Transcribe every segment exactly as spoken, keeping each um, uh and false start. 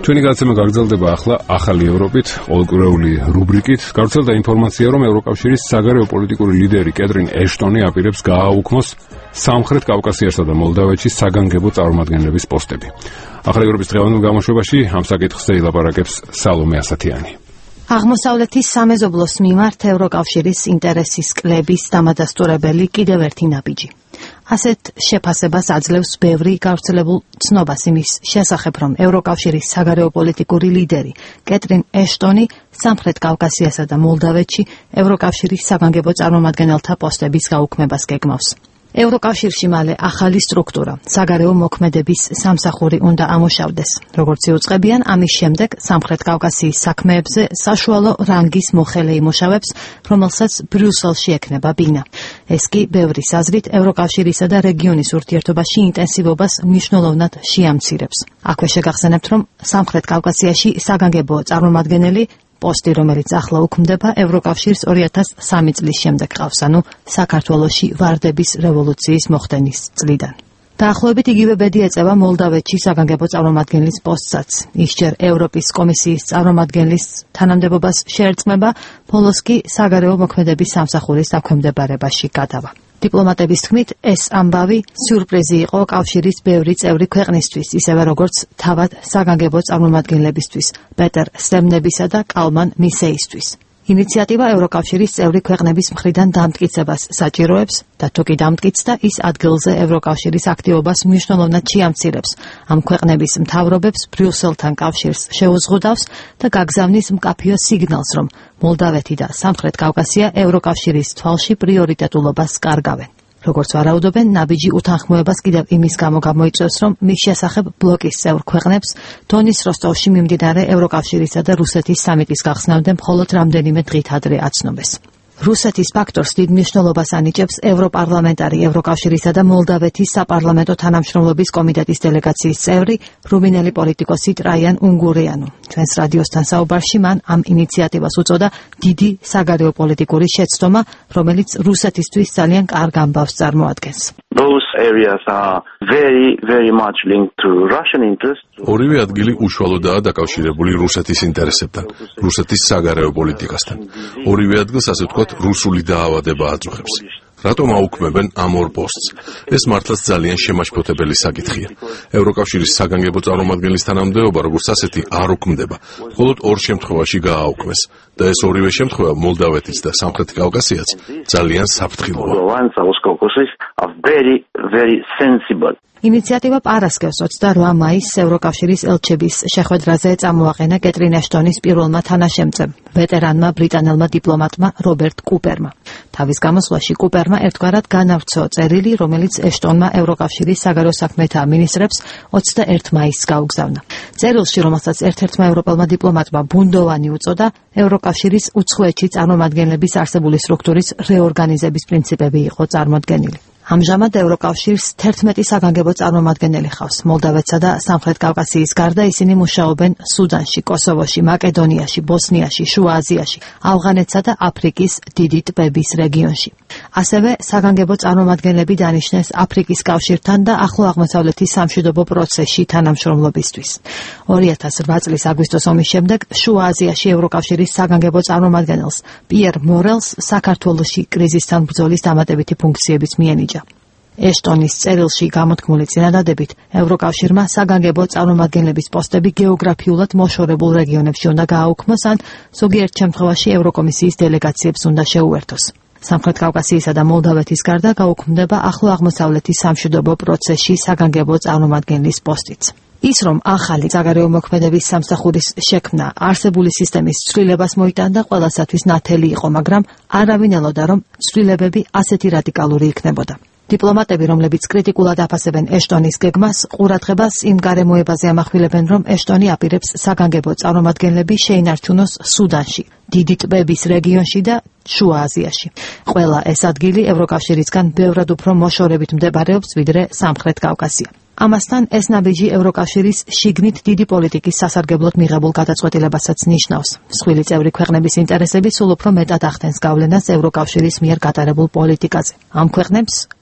Ჩვენი გადაცემა გაგრძელდება ახლა ახალი ევროპით, ყოველკვირეული რუბრიკით. გავრცელდა ინფორმაცია, რომ ევროკავშირის საგარეო პოლიტიკური ლიდერი კეტრინ ეშტონი აპირებს გააუქმოს სამხრეთ კავკასიასა და მოლდავეთში საგანგებო წარმომადგენლების პოსტები. ახალი ევროპის დღევანდელ გამოშვებაში ამ საკითხზე ილაპარაკებს სალომე ასათიანი. აღმოსავლეთის სამეზობლოს მიმართ ევროკავშირის ინტერესის კლების დამადასტურებელი კიდევ ერთი ნაბიჯი. ასეთ შეფასებას აძლევს ბევრი გავრცელებულ ცნობას იმის შესახებ, რომ ევროკავშირის საგარეო პოლიტიკური ლიდერი კეტრინ ეშტონი სამხრეთ კავკასიასა და მოლდავეთში ევროკავშირის საგანგებო წარმომადგენელთა პოსტების გაუქმებას გეგმავს. ევროკავშირში მალე ახალი სტრუქტურა, საგარეო მოქმედების სამსახური უნდა ამუშავდეს. როგორც იუწყებიან, ამის შემდეგ სამხრეთ კავკასიის საქმეებზე საშუალო რანგის მოხელე იმუშავებს, რომელსაც ბრიუსელში ექნება ბინა. ეს კი ბევრის აზრით ევროკავშირისა და რეგიონის ურთიერთობაში ინტენსივობას მნიშვნელოვნად შეამცირებს. აქვე შეგახსენებთ, რომ სამხრეთ კავკასიაში საგანგებო წარმომადგენელი პოსტი, რომელიც ახლა უქმდება, ევროკავშირს ორი ათას სამი წლის შემდეგ ყავს, ანუ საქართველოში ვარდების რევოლუციის მოხდენის წლიდან. დაახლოებით იგივე ბედი ეწევა მოლდავეთში საგანგებო წარმომადგენლის პოსტსაც. ის ჯერ ევროპის კომისიის წარმომადგენლის თანამდებობას შეერწყმება, ბოლოს კი საგარეო მოქმედების სამსახურის დაქვემდებარებაში გადავა. დიპლომატების თქმით, ეს ამბავი სიურპრიზი იყო კავშირის ბევრი წევრი ქვეყნისთვის, ისევე როგორც თავად საგანგებო წარმომადგენლებისთვის, პეტერ სტემნებისა და კალმან მისეისთვის. ინიციატივა ევროკავშირის წევრი ქვეყნების მხრიდან დამტკიცებას საჭიროებს და თუ კი დამტკიცდა, ის ადგილზე ევროკავშირის აქტივობას მნიშვნელოვნად შეამცირებს. ამ ქვეყნების მთავრობებს ბრიუსელთან კავშირს შეუზღუდავს და გაგზავნის მკაფიო სიგნალს, რომ მოლდავეთი და სამხრეთ კავკასია ევროკავშირის თვალში პრიორიტეტულობას კარგავენ. როგორც ვარაუდობენ, ნაბიჯი უთანხმოებას კიდევ იმის გამო გამოიწვევს, რომ მის შესახებ ბლოკის წევრ ქვეყნებს დონის როსტოვში მიმდინარე ევროკავშირისა და რუსეთის სამიტის გახსნამდე მხოლოდ რამდენიმე დღით ადრე აცნობეს. რუსეთის ფაქტორს დიდ მნიშვნელობას ანიჭებს ევროპარლამენტარი ევროკავშირისა და მოლდავეთის საპარლამენტო თანამშრომლობის კომიტეტის დელეგაციის წევრი, რუმინელი პოლიტიკოსი ტრაიან უნგურიანუ. ჩვენს რადიოსთან საუბარში მან ამ ინიციატივას უწოდა დიდი საგარეო პოლიტიკური შეცდომა, რომელიც რუსეთისთვის ძალიან კარგ ამბავს წარმოადგენს. Those areas are very, very much linked to Russian interests. ორივე ადგილი უშუალოდაა დაკავშირებული რუსეთის ინტერესებთან, რუსეთის საგარეო პოლიტიკასთან. ორივე ადგილს, ასე ვთქვათ, რუსული დაავადება აწუხებს. რატომ აუქმებენ ამ ორ პოსტს? ეს მართლაც ძალიან შემაშფოთებელი საკითხია. ევროკავშირის საგანგებო წარმომადგენლის თანამდებობა, როგორც ასეთი, არ უქმდება. მხოლოდ ორ შემთხვევაში გააუქმეს და ეს ორივე შემთხვევა მოლდავეთის და სამხრეთ კავკასიაც ძალიან საფრთხილოა. ინიციატივა პარასკევს ოცდაოთხ მაისს ევროკავშირის ელჩების შეხვედრაზე წამოაყენა კეტრინ ეშტონის პირველმა თანაშემწემ, ვეტერანმა ბრიტანელმა დიპლომატმა რობერტ კუპერმა. თავის გამოსვლაში კუპერმა ერთგვარად განავრცო წერილი, რომელიც ეშტონმა ევროკავშირის საგარეო საქმეთა მინისტრებს ოცდაერთი მაისს გაუგზავნა. წერილში, რომელსაც ერთ-ერთმა ევროპელმა დიპლომატმა ბუნდოვანი უწოდა, ევროკავშირის უცხოეთში წარმომადგენლების არსებული სტრუქტურის რეორგანიზების პრინციპები იყო წარმოდგენილი. ამჟამად ევროკავშირს თერთმეტი საგანგებო წარმომადგენელი ხავს. მოლდავეთსა და სამხრეთ კავკასიის გარდა ისინი მუშაობენ სუდანში, კოსოვოში, მაკედონიაში, ბოსნიაში, შუა აზიაში, ავღანეთსა და აფრიკის დიდი ტბების რეგიონში. ასევე საგანგებო წარმომადგენლები დანიშნეს აფრიკის კავშირთან და ახლო აღმოსავლეთის სამშვიდობო პროცესში თანამშრომლობისთვის. ორი ათას რვა წლის აგვისტოს ომის შემდეგ შუა აზიაში ევროკავშირის საგანგებო წარმომადგენელს პიერ მორელს საქართველოში კრიზისთან ბრძოლის დამატებითი ფუნქციებიც მიენიჭა. ეშტონის წერილში გამოთქმული წინადადებით ევროკავშირმა საგანგებო წარმომადგენლების პოსტები გეოგრაფიულად მოშორებულ რეგიონებში უნდა გააუქმოს, ან ზოგიერთ შემთხვევაში ევროკომისიის დელეგაციებს უნდა შეუერთოს. სამხრეთ კავკასიისა და მოლდავეთის გარდა გაუქმდება ახლო აღმოსავლეთის სამშვიდობო პროცესში საგანგებო წარმომადგენლის პოსტიც. ის, რომ ახალი საგარეო მოქმედების სამსახურის შექმნა არსებული სისტემის ცვლილებას მოიტანდა, ყველასათვის ნათელი იყო, მაგრამ არავინ ელოდა, რომ ცვლილებები ასეთი რადიკალური იქნებოდა. დიპლომატები, რომლებიც კრიტიკულად აფასებენ ეშტონის გეგმას, ყურადღებას იმ გარემოებაზე ამახვილებენ, რომ ეშტონი აპირებს საგანგებო წარმომადგენლები შეინარჩუნოს სუდანში, დიდი ტბების რეგიონში და შუა აზიაში. ყველა ეს ადგილი ევროკავშირისგან ბევრად უფრო მოშორებით მდებარეობს, ვიდრე სამხრეთ კავკასია. ამასთან ეს ნაბიჯი ევროკავშირის შიგნით დიდი პოლიტიკის სასარგებლოდ მიღებულ გადაწყვეტილებასაც ნიშნავს. მსხვილი წევრი ქვეყნების ინტერესები სულ უფრო მეტად ახდენს გავლენას ევროკავშირის მიერ გატარებულ პოლიტიკაზე. ამ ქვეყნებს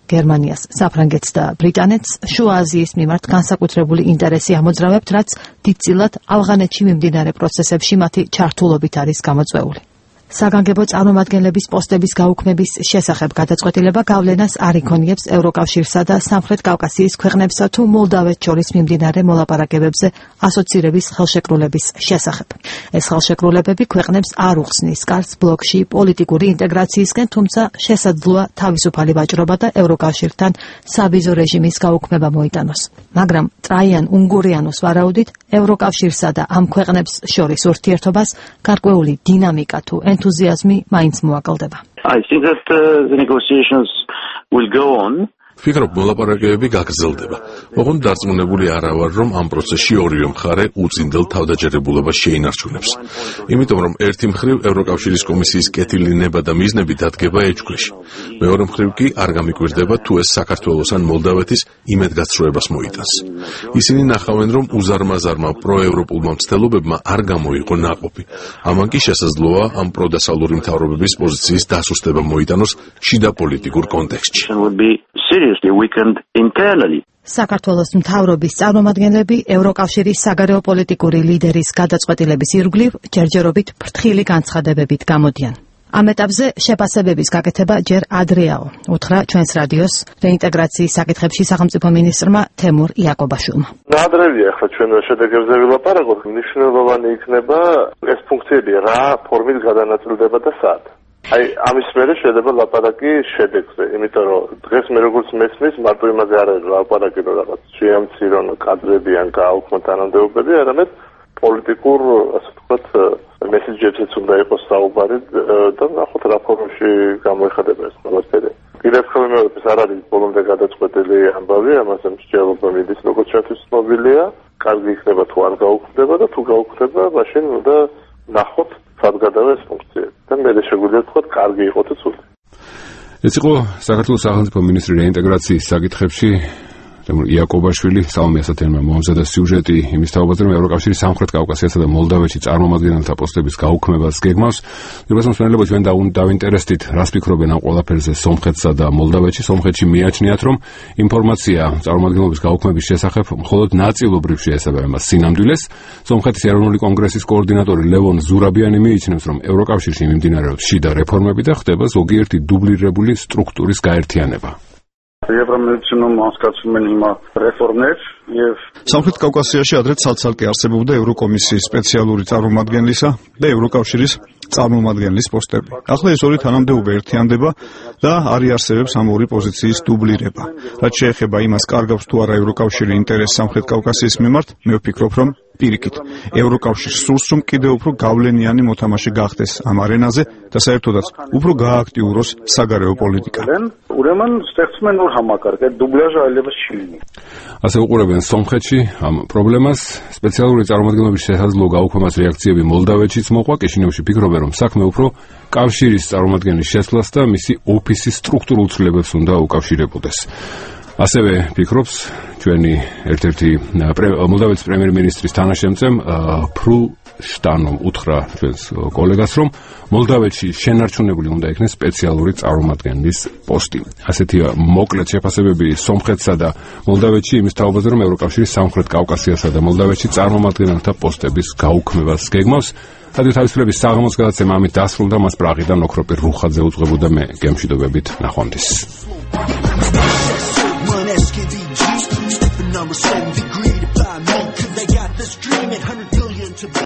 გერმანიას, საფრანგეთს და ბრიტანეთს შუა აზიის მიმართ განსაკუთრებული ინტერესი ამოძრავებთ, რაც დიდწილად ავღანეთში მიმდინარე პროცესებში მათი ჩართულობით არის გამოწვეული. საგანგებო წარმომადგენლების პოსტების გაუქმების შესახებ გადაწყვეტილება გავლენას არ იქონიებს ევროკავშირსა და სამხრეთ კავკასიის ქვეყნებსა თუ მოლდავეთს შორის მიმდინარე მოლაპარაკებებზე ასოცირების ხელშეკრულების შესახებ. ეს ხელშეკრულებები ქვეყნებს არ უხსნის კარს ბლოკში პოლიტიკური ინტეგრაციისკენ, თუმცა შესაძლოა თავისუფალი ვაჭრობა და ევროკავშირთან სავიზო რეჟიმის გაუქმება მოიტანოს. მაგრამ ტრაიან უნგურიანოს ვარაუდით, ევროკავშირსა და ამ ქვეყნებს შორის ურთიერთობას გარკვეული დინამიკა თუ enthusiasm მაინც მოაკლდება. I think that uh, the negotiations will go on. ვფიქრობ, მოლაპარაკებები გაგრძელდება. ოღონდ დარწმუნებული არა ვარ, რომ ამ პროცესში ორივე მხარე უწინდელ თავდაჯერებულებას შეინარჩუნებს. იმიტომ რომ ერთი მხრივ ევროკავშირის კომისიის კეთილი ნება და მიზნები დადგება ეჭქვეში. მეორე მხრივ კი არ გამიკვირდება თუ ეს საქართველოს ან მოლდავეთის იმედგაცრუებას მოიტანს. ისინი ნახავენ, რომ უზარმაზარმა პროევროპულმა მცდელობებმა არ გამოიყო ნაყოფი. ამან კი შესაძლოა ამ პროდასალური მთავრობების პოზიციის დასუსტება მოიტანოს შიდა პოლიტიკურ კონტექსტში. Seriously weakened internally. საქართველოს მთავრობის წარმომადგენლები ევროკავშირის საგარეო პოლიტიკური ლიდერის გადაწყვეტილების ირგვლივ ჯერჯერობით ფრთხილი განცხადებებით გამოდიან. ამ ეტაპზე შეფასებების გაკეთება ჯერ ადრეაო, უთხრა ჩვენს რადიოს რეინტეგრაციის საკითხებში სახელმწიფო მინისტრმა თემურ იაკობაშვილმა. ნადრევია ახლა ჩვენ შედეგებზე ვილაპარაკოთ, მნიშვნელოვანი იქნება ეს ფუნქციები რა ფორმით გადანაწილდება და სად. აი ამის მერე შეიძლება ლაპარაკი შედეგზე, იმიტომ რომ დღეს მე როგორც მესმის მარტო იმაზე არ არის ლაპარაკი, რომ რაღაც შეამცირონ კადრები ან გააუქმოთ თანამდებობები, არამედ პოლიტიკურ, ასე ვთქვათ, მესეჯებზეც უნდა იყოს საუბარი და ნახოთ რა ფორმაში გამოიხატება ეს ყველაფერი. კიდევ ერთხელ მეუბნებს, არ არის ბოლომდე გადაწყვეტილი ამბავი, ამაზე მსჯელობა მიდის, როგორც ჩვენთვის ცნობილია, კარგი იქნება თუ არ გაუქმდება და თუ გაუქმდება, მაშინ უნდა ნახოთ სად გადავა ეს ფუნქციები და მე შეგვიძლია ვთქვათ, კარგი იყო თუ ცუდი. ეს იყო საქართველოს სახელმწიფო მინისტრი რეინტეგრაციის საკითხებში თემურ იაკობაშვილი. სალომე ასათიანმა მოამზადა სიუჟეტი იმის თაობაზე, რომ ევროკავშირის სამხრეთ კავკასიასა და მოლდავეთში წარმომადგენელთა პოსტების გაუქმებას გეგმავს. პირდაპირ მსმენელებო, ჩვენ დავინტერესდით, რას ფიქრობენ ამ ყველაფერზე სომხეთსა და მოლდავეთში. სომხეთში მიაჩნიათ, რომ ინფორმაცია წარმომადგენლობის გაუქმების შესახებ მხოლოდ ნაწილობრივ შეესაბამება სინამდვილეს. სომხეთის ეროვნული კონგრესის კოორდინატორი ლევონ ზურაბიანი მიიჩნევს, რომ ევროკავშირში მიმდინარეობს შიდა რეფორმები და ხდება ზოგიერთი დუბლირებული სტრუქტურის გაერთიანება. ევრომედიცინომ ასკაცმენ იმა რეფორმებს եւ სამხრეთ კავკასიაში ადრე ცალ-ცალკე არსებობდა ევროკომისიის სპეციალური წარმომადგენლისა და ევროკავშირის წარმომადგენლის პოსტები. ახლა ეს ორი თანამდებობა ერთიანდება და არ იარსებებს ამ ორი პოზიციის დუბლირება. რაც შეეხება იმას, კარგავს თუ არა ევროკავშირი ინტერესს სამხრეთ კავკასიის მიმართ, მე ვფიქრობ, რომ პირიქით, ევროკავშირს სურს, რომ კიდევ უფრო გავლენიანი მოთამაშე გახდეს ამ არენაზე და საერთოდაც უფრო გააქტიუროს საგარეო პოლიტიკა. ურემან სტեղծმენ որ համակարգը դուբլաժը այլևս չի լինի. ასე უყურებენ სომხეთში ამ პრობლემას. სპეციალური წარმომადგენლობის შესაძლო გაუქმებას რეაქციები მოლდავეთშიც მოყვა. კიშინევში ფიქრობენ, რომ საქმე უფრო კავშირის წარმომადგენლის შესვლას და მისი ოფისის სტრუქტურულ ცვლილებებს უნდა უკავშირებოდეს. ასევე ფიქრობს ჩვენი ერთ-ერთი მოლდავეთის პრემიერ-მინისტრის თანაშემწემ ფრუშტანომ უთხრა ჩვენს კოლეგას, რომ მოლდავეთში შენარჩუნებული უნდა იქნეს სპეციალური წარმომადგენლის პოსტი. ასეთია მოკლედ შეფასებები სომხეთსა და მოლდავეთში იმის თაობაზე, რომ ევროკავშირის სამხრეთ კავკასიასა და მოლდავეთში წარმომადგენელთა პოსტების გაუქმებას გეგმავს. რადიო თავისუფლების საღამოს გადაცემა ამით დასრულდა. მას პრაღიდან ოქროპირ რუხაძე უძღვებოდა, მე გემშვიდობებით, ნახვამდის. Number seven degree to find me, cause they got this dream at one hundred billion to